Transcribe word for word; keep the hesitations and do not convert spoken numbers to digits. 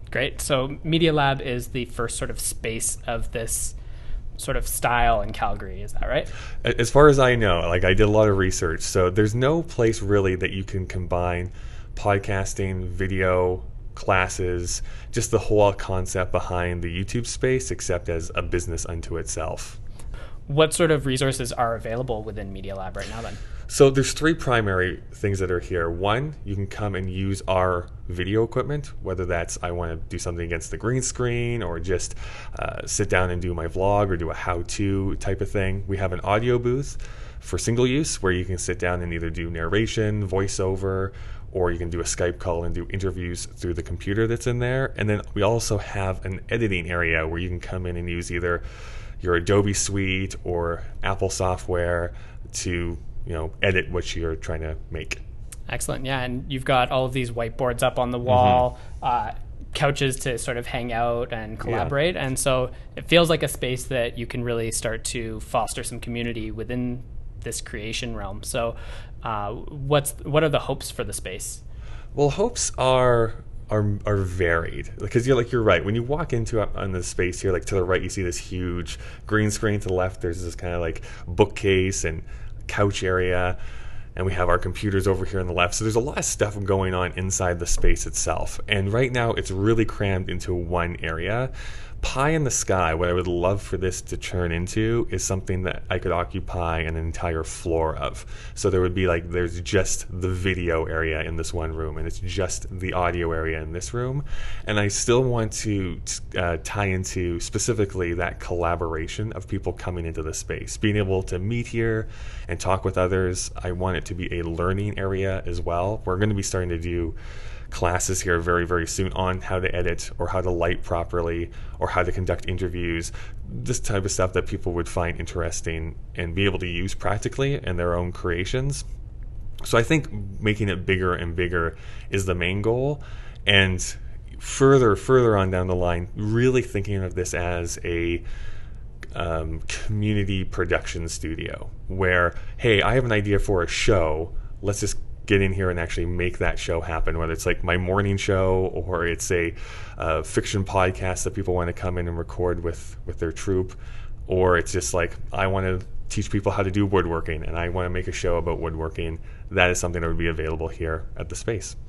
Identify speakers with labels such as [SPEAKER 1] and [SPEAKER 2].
[SPEAKER 1] Great. So Media Lab is the first sort of space of this sort of style in Calgary. Is that right?
[SPEAKER 2] As far as I know, like I did a lot of research, so there's no place really that you can combine podcasting, video, classes, just the whole concept behind the YouTube space, except as a business unto itself.
[SPEAKER 1] What sort of resources are available within Media Lab right now then?
[SPEAKER 2] So there's three primary things that are here. One, you can come and use our video equipment, whether that's I want to do something against the green screen or just uh, sit down and do my vlog or do a how-to type of thing. We have an audio booth for single use where you can sit down and either do narration, voiceover, or you can do a Skype call and do interviews through the computer that's in there. And then we also have an editing area where you can come in and use either your Adobe Suite or Apple software to you know, edit what you're trying to make.
[SPEAKER 1] Excellent. Yeah, and you've got all of these whiteboards up on the wall, mm-hmm. uh, couches to sort of hang out and collaborate. Yeah. And so it feels like a space that you can really start to foster some community within this creation realm. So uh, what's what are the hopes for the space?
[SPEAKER 2] Well, hopes are are are varied, because you're like you're right. When you walk into on the space here, like to the right, you see this huge green screen. To the left, there's this kind of like bookcase and couch area, and we have our computers over here on the left. So there's a lot of stuff going on inside the space itself. And right now it's really crammed into one area. Pie in the sky, what I would love for this to turn into is something that I could occupy an entire floor of. So there would be like, there's just the video area in this one room, and it's just the audio area in this room. And I still want to uh, tie into specifically that collaboration of people coming into the space, being able to meet here and talk with others. I want it to be a learning area as well. We're going to be starting to do classes here very, very soon on how to edit or how to light properly or how to conduct interviews, this type of stuff that people would find interesting and be able to use practically in their own creations. So I think making it bigger and bigger is the main goal. And further, further on down the line, really thinking of this as a um, community production studio where, hey, I have an idea for a show. Let's just get in here and actually make that show happen, whether it's like my morning show or it's a uh, fiction podcast that people want to come in and record with with their troupe, or it's just like I want to teach people how to do woodworking and I want to make a show about woodworking. That is something that would be available here at the space.